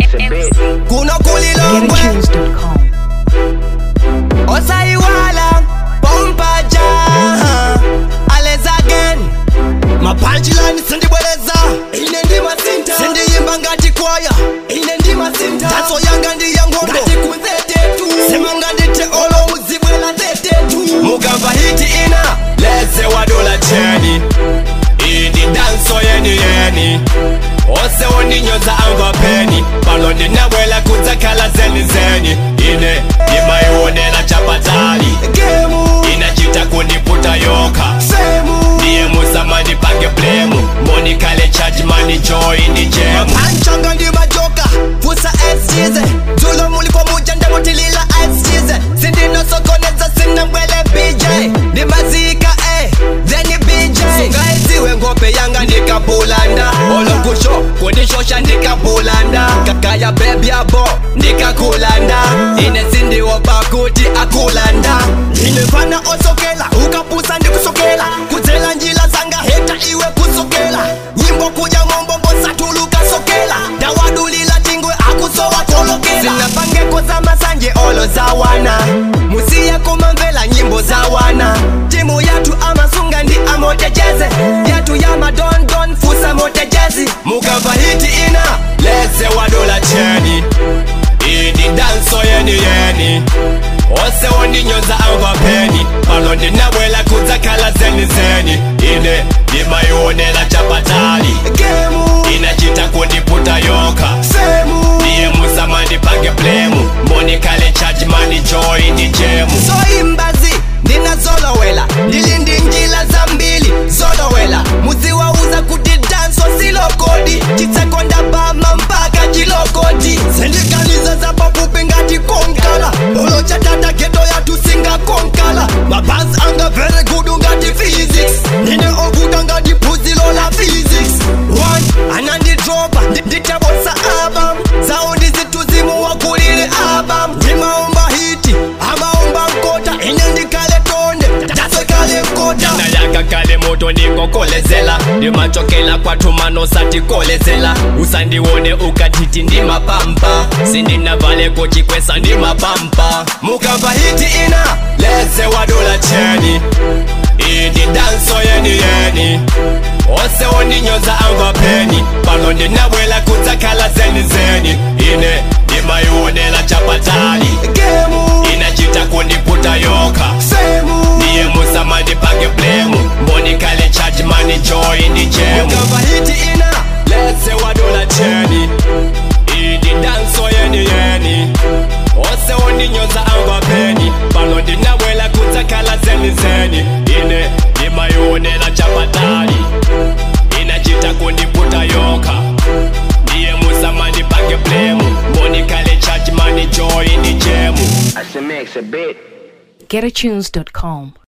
Kuno kulilongwe GetAtunes.com. Osaiwala Pompaja Ales again My punchline sindibweleza ine ndima sinta sindiyimba ngati kwaya ine ndima sinta taso yanga ndi yangondo ngati kuzetetu sema ngandite olo muzibwela tetetu mugamba hiti ina leze wadola cheni idi danso yeni ose woninyoza angwa peni pano ndinabwela kudzakhala zeni ine imayionela chapatali inachita kundiputa yoka ndiye musamani pange blemu monikale charge mani joy ndi jemu mapanchanga ndi majoka fusa SGZ dzulo mulipo muja ndamutilila SGZ sindinosokoneza sinambwele BJ ndi mazika then BJ sungaiziwe ngope yanga ndikapulanda olokusho kundishosha ndikapulanda kakaya baby abo ndikakulanda ine sindiwo pakuti akulanda inefana osokela ukapusa ndikusokela kudzela njila zanga heta iwe kusokela nyimbo kuja ng'ombombo satuluka sokela ndawadulila tingwe akusowa kolokela zinapangeko za masanje olo za wana musiye kumamvela nyimbo za wana timu yatu amasunga ndi amotejeze yatu ya madondon fusa motejezi mukava hiti ina leze wadola cheni idi danso yeni ose wondinyoza angwa peni pano ndinabwela kudzakhala zeni ine ndimayionela chapatali inachita kundiputa yoka ndiye musamani pange blemu monikale charge mani joy ndi jemu soimbazi ndinazolowela ndilindi njila zambili zolowela muziwauza kuti danso silokodi chitsekonda bama mpaka chilokodi sendikaliza za papupi ngati konkala olo chatata geto yatu singa konkala mabanzi anga very good ngati physics nine ovuta ngati phuzilo la physics one anandidropa nditabosa album saundi zituzimu wakulile album ndimaomba hiti amaomba nkota ine ndikale tonde tasekale nkota ndayaka kale moto ndingokolezela ndimachokela kwathumano satikolezela usandiwone ukatiti ndimapampa sindinavale kochikwesa ndimapampa mukamba hiti ina leze wadola cheni idi danso yeni ose wondinyoza angwa peni pano ndinabwela kudzakhala zeni ine ndimayionela chapatali inachita kundiputa yoka ndiye musamani pange blemu monikale charge mani joy ndi jemu mukamba hiti ina leze wadola cheni idi danso yeni ose wondinyoza angwa peni pano ndinabwela kudzakhala zeni ine ndimayionela chapatali inachita kundiputa yoka ndiye musamani pange blemu monikale charge mani joy ndi jemu GetAtunes.com.